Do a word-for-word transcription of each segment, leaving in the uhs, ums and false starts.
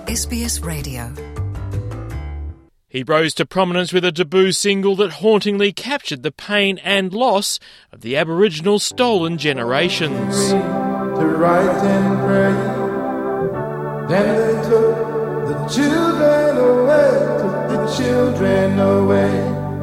S B S Radio. He rose to prominence with a debut single that hauntingly captured the pain and loss of the Aboriginal stolen generations. To write and pray. Then they took the children away, took the children away,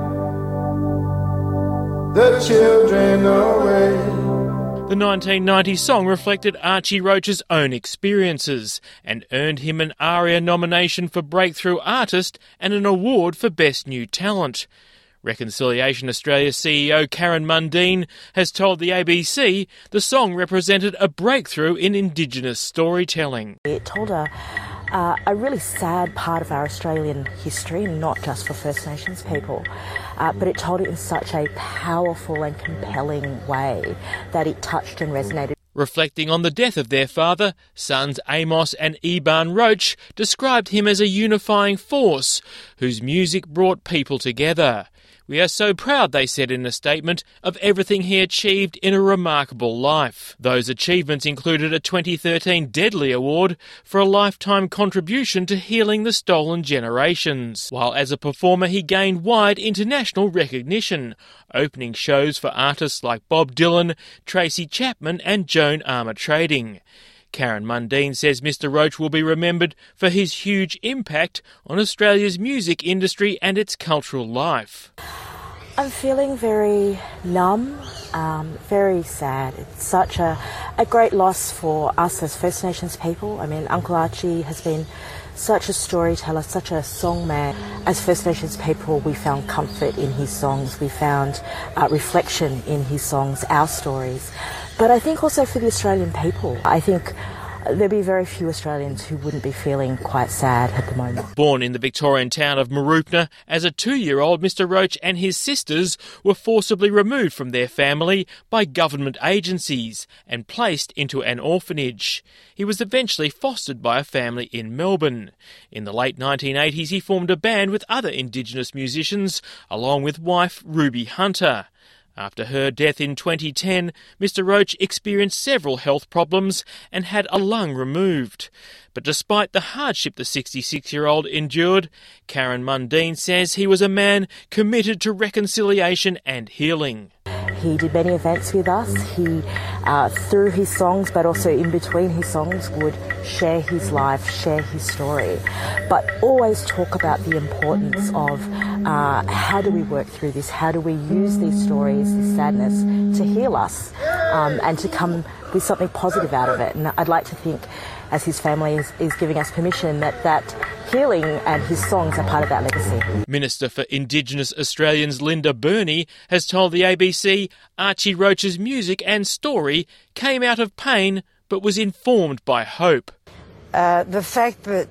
the children away. The nineteen ninety song reflected Archie Roach's own experiences and earned him an ARIA nomination for Breakthrough Artist and an award for Best New Talent. Reconciliation Australia C E O Karen Mundine has told the A B C the song represented a breakthrough in Indigenous storytelling. It told a, uh, a really sad part of our Australian history, not just for First Nations people, uh, but it told it in such a powerful and compelling way that it touched and resonated. Reflecting on the death of their father, sons Amos and Eban Roach described him as a unifying force whose music brought people together. "We are so proud," they said in a statement, "of everything he achieved in a remarkable life." Those achievements included a twenty thirteen Deadly Award for a lifetime contribution to healing the stolen generations, while as a performer he gained wide international recognition, opening shows for artists like Bob Dylan, Tracy Chapman and Joan Armatrading. Karen Mundine says Mister Roach will be remembered for his huge impact on Australia's music industry and its cultural life. I'm feeling very numb, um, very sad. It's such a, a great loss for us as First Nations people. I mean, Uncle Archie has been such a storyteller, such a songman. As First Nations people, we found comfort in his songs. We found uh, reflection in his songs, our stories. But I think also for the Australian people, I think there'd be very few Australians who wouldn't be feeling quite sad at the moment. Born in the Victorian town of Mooroopna, as a two-year-old, Mister Roach and his sisters were forcibly removed from their family by government agencies and placed into an orphanage. He was eventually fostered by a family in Melbourne. In the late nineteen eighties, he formed a band with other Indigenous musicians, along with wife Ruby Hunter. After her death in twenty ten, Mister Roach experienced several health problems and had a lung removed. But despite the hardship the sixty-six-year-old endured, Karen Mundine says he was a man committed to reconciliation and healing. He did many events with us. He, uh, through his songs, but also in between his songs, would share his life, share his story, but always talk about the importance of uh, how do we work through this, how do we use these stories, this sadness, to heal us um, and to come with something positive out of it. And I'd like to think, as his family is, is giving us permission, that that healing and his songs are part of that legacy. Minister for Indigenous Australians Linda Burney has told the A B C Archie Roach's music and story came out of pain but was informed by hope. Uh, the fact that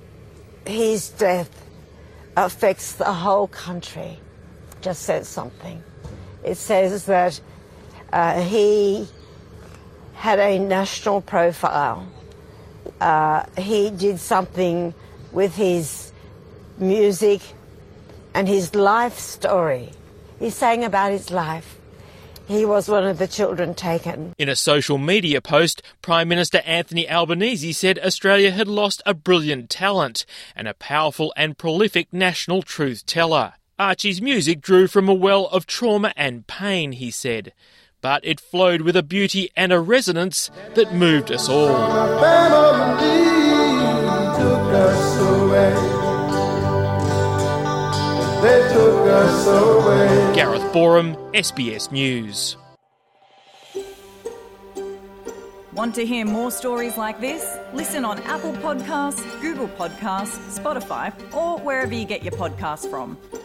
his death affects the whole country just says something. It says that uh, he had a national profile. Uh, he did something with his music and his life story. He sang about his life. He was one of the children taken. In a social media post, Prime Minister Anthony Albanese said Australia had lost a brilliant talent and a powerful and prolific national truth teller. Archie's music drew from a well of trauma and pain, he said, but it flowed with a beauty and a resonance that moved us all. Took us away. They took us away. Gareth Borum, S B S News. Want to hear more stories like this? Listen on Apple Podcasts, Google Podcasts, Spotify, or wherever you get your podcasts from.